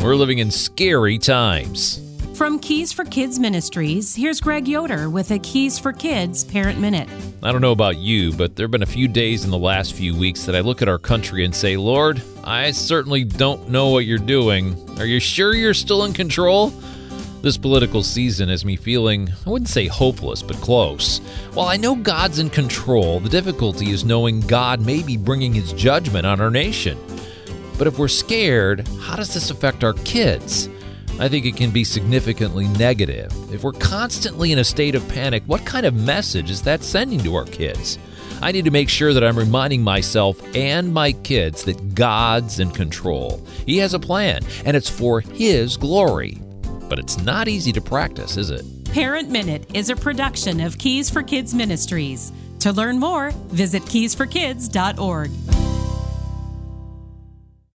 We're living in scary times. From Keys for Kids Ministries, here's Greg Yoder with a Keys for Kids Parent Minute. I don't know about you, but there have been a few days in the last few weeks that I look at our country and say, Lord, I certainly don't know what you're doing. Are you sure you're still in control? This political season has me feeling, I wouldn't say hopeless, but close. While I know God's in control, the difficulty is knowing God may be bringing his judgment on our nation. But if we're scared, how does this affect our kids? I think it can be significantly negative. If we're constantly in a state of panic, what kind of message is that sending to our kids? I need to make sure that I'm reminding myself and my kids that God's in control. He has a plan, and it's for his glory. But it's not easy to practice, is it? Parent Minute is a production of Keys for Kids Ministries. To learn more, visit keysforkids.org.